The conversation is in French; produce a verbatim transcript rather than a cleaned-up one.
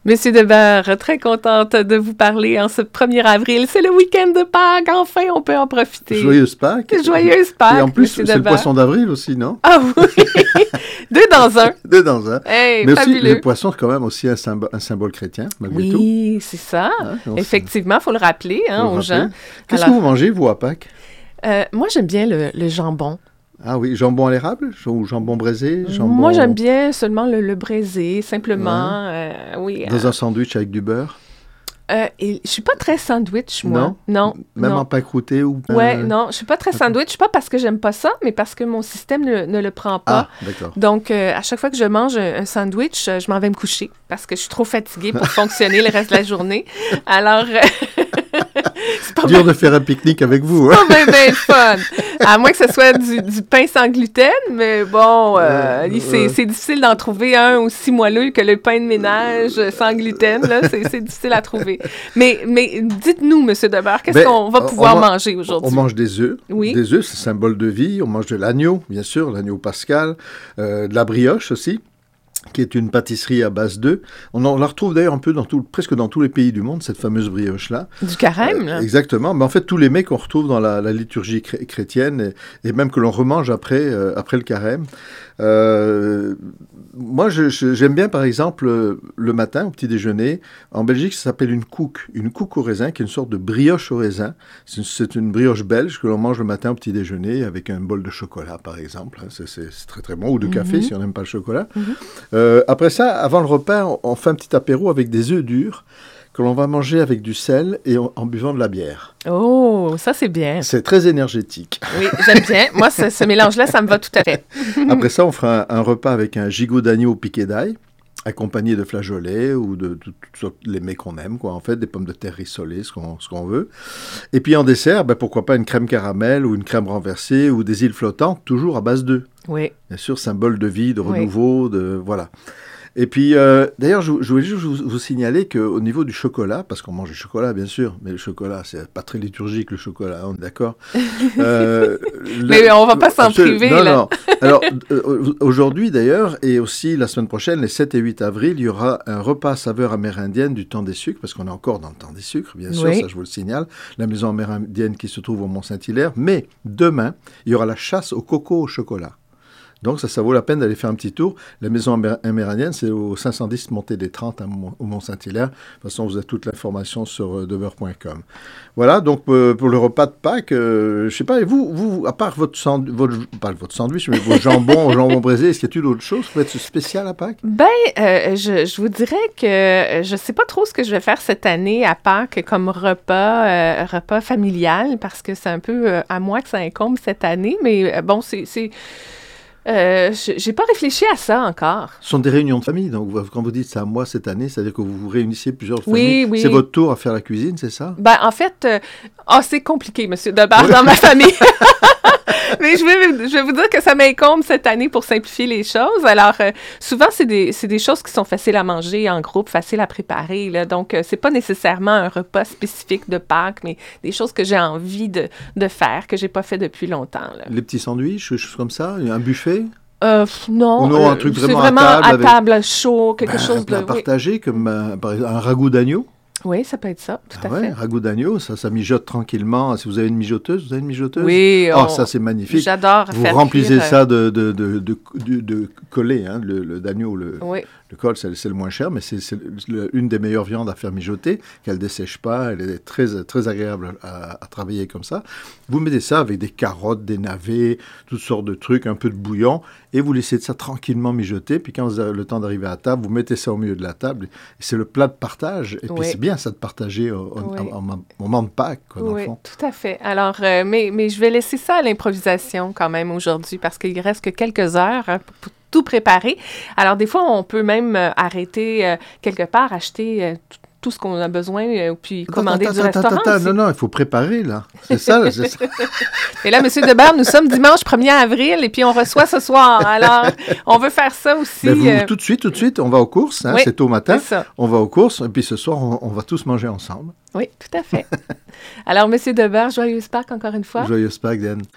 Monsieur Debert, très contente de vous parler en ce premier avril. C'est le week-end de Pâques, enfin, on peut en profiter. Joyeuse Pâques. Joyeuse Pâques, et en plus, Monsieur c'est Debert. Le poisson d'avril aussi, non? Ah oui! Deux dans un. Deux dans un. Hey, Mais fabuleux. aussi, le poisson, c'est quand même aussi un, symbo- un symbole chrétien, malgré tout. Oui, c'est ça. Hein, on Effectivement, il faut le rappeler hein, faut le aux rappeler. gens. Qu'est-ce Alors, que vous mangez, vous, à Pâques? euh, moi, j'aime bien le, le jambon. Ah oui, jambon à l'érable ou jambon braisé? Jambon... Moi, j'aime bien seulement le, le braisé, simplement. Ouais. Euh, oui. Dans euh, un sandwich avec du beurre? euh, et je suis pas très sandwich, moi. Non? Non. Même non. en Pâques croûté ou... Ouais, euh, non, je suis pas très sandwich, pas parce que j'aime pas ça, mais parce que mon système ne, ne le prend pas. Ah, d'accord. Donc, euh, à chaque fois que je mange un, un sandwich, euh, je m'en vais me coucher parce que je suis trop fatiguée pour fonctionner le reste de la journée. Alors, euh, c'est pas Dur mal- de faire un pique-nique avec vous, hein? pas bien, bien fun. À moins que ce soit du, du pain sans gluten, mais bon, euh, Euh, c'est, euh. c'est difficile d'en trouver un aussi moelleux que le pain de ménage sans gluten. Là, c'est, c'est difficile à trouver. Mais, mais dites-nous, Monsieur Debert, qu'est-ce Ben, qu'on va on- pouvoir on va- manger aujourd'hui? On mange des œufs. Oui. Des œufs, c'est symbole de vie. On mange de l'agneau, bien sûr, l'agneau pascal, euh, de la brioche aussi, qui est une pâtisserie à base d'œufs. On, en- on la retrouve d'ailleurs un peu dans tout, presque dans tous les pays du monde, cette fameuse brioche-là. Du carême, là? Euh, exactement. Mais en fait, tous les mets qu'on retrouve dans la, la liturgie chré- chrétienne et, et même que l'on remange après, euh, après le carême. Euh, moi, je- je- j'aime bien, par exemple, euh, le matin, au petit déjeuner, en Belgique, ça s'appelle une couque. Une couque au raisin, qui est une sorte de brioche au raisin. C'est une, c'est une brioche belge que l'on mange le matin au petit déjeuner avec un bol de chocolat, par exemple. hein. C'est c'est- c'est très, très bon. Ou de café, Mhm. si on n'aime pas le chocolat. Mhm. Euh, après ça, avant le repas, on, on fait un petit apéro avec des œufs durs que l'on va manger avec du sel et en, en buvant de la bière. Oh, ça, c'est bien. C'est très énergétique. Oui, j'aime bien. Moi, ce, ce mélange-là, ça me va tout à fait. Après ça, on fera un, un repas avec un gigot d'agneau piqué d'ail, accompagné de flageolets ou de, de toutes sortes les mets qu'on aime, quoi, en fait, des pommes de terre rissolées, ce qu'on, ce qu'on veut. Et puis en dessert, ben, pourquoi pas une crème caramel ou une crème renversée ou des îles flottantes, toujours à base d'œufs. Oui. Bien sûr, symbole de vie, de Oui. renouveau, de voilà. Et puis, euh, d'ailleurs, je, je voulais juste vous, vous signaler qu'au niveau du chocolat, parce qu'on mange du chocolat, bien sûr, mais le chocolat, c'est pas très liturgique, le chocolat, on est d'accord. Euh, le- Mais on va pas s'en Absolument. priver, Non, là. non. Alors, euh, aujourd'hui, d'ailleurs, et aussi la semaine prochaine, les sept et huit avril, il y aura un repas à saveur amérindienne du temps des sucres, parce qu'on est encore dans le temps des sucres, bien sûr, Oui. ça je vous le signale, la maison amérindienne qui se trouve au Mont-Saint-Hilaire. Mais demain, il y aura la chasse au coco au chocolat. Donc, ça, ça vaut la peine d'aller faire un petit tour. La maison amé- amérindienne, c'est au cinq cent dix montée des trente à Mont- au Mont-Saint-Hilaire. De toute façon, vous avez toute l'information sur euh, demeure point com. Voilà, donc euh, pour le repas de Pâques, euh, je sais pas, et vous, vous, à part votre, sand- votre, pas votre sandwich, mais vos jambons, jambon braisé, est-ce qu'il y a d'autres choses qui vont être spéciales à Pâques? Ben, euh, je, je vous dirais que euh, je sais pas trop ce que je vais faire cette année à Pâques comme repas, euh, repas familial, parce que c'est un peu euh, à moi que ça incombe cette année, mais euh, bon, c'est... c'est euh, je- j'ai pas réfléchi à ça encore. Ce sont des réunions de famille. Donc, vous- quand vous dites c'est à moi cette année, c'est-à-dire que vous vous réunissez plusieurs Oui, familles. oui. C'est votre tour à faire la cuisine, c'est ça? Ben, en fait, euh, ah, c'est compliqué, Monsieur Debert, dans ma famille. Mais je vais, je vais vous dire que ça m'incombe cette année pour simplifier les choses. Alors, euh, souvent, c'est des, c'est des choses qui sont faciles à manger en groupe, faciles à préparer. Là. Donc, euh, c'est pas nécessairement un repas spécifique de Pâques, mais des choses que j'ai envie de, de faire, que j'ai pas fait depuis longtemps. Là. Les petits sandwichs, des choses comme ça, un buffet? Euh, pff, non, Ou non, un euh, truc c'est vraiment à vraiment table à avec- table, chaud, quelque Ben, chose un de... plat Oui. partagé, comme euh, par exemple un ragoût d'agneau. Oui, ça peut être ça, tout Ah à ouais, fait. ragoût d'agneau, ça, ça mijote tranquillement. Si vous avez une mijoteuse, vous avez une mijoteuse? Oui, Oh, on- ça, c'est magnifique. j'adore Vous faire remplissez cuire, euh, ça de, de, de, de, de, de collé, hein, le, le d'agneau, le, Oui. le col, c'est, c'est le moins cher, mais c'est, c'est le- une des meilleures viandes à faire mijoter, qu'elle ne dessèche pas, elle est très, très agréable à, à travailler comme ça. Vous mettez ça avec des carottes, des navets, toutes sortes de trucs, un peu de bouillon, et vous laissez ça tranquillement mijoter, puis quand vous avez le temps d'arriver à la table, vous mettez ça au milieu de la table, et c'est le plat de partage, et puis Oui. c'est bien ça de partager au, au- Oui. au- au moment de Pâques, quoi, dans Oui, le fond. tout à fait. Alors, euh, mais, mais je vais laisser ça à l'improvisation quand même aujourd'hui parce qu'il reste que quelques heures hein, pour, pour tout préparer. Alors, des fois, on peut même euh, arrêter euh, quelque part, acheter euh, tout, tout ce qu'on a besoin, euh, puis commander Attends, du attends, restaurant. attends, attends, aussi. non, non, il faut préparer, là. C'est ça, là, c'est ça. Et là, M. Debert, nous sommes dimanche premier avril et puis on reçoit ce soir. Alors, on veut faire ça aussi. Ben, vous, euh, tout de suite, tout de suite, on va aux courses, hein, oui, c'est tôt matin, c'est ça. on va aux courses, et puis ce soir, on, on va tous manger ensemble. Oui, tout à fait. Alors, M. Debert, joyeuse Pâques encore une fois. Joyeuse Pâques, Diane.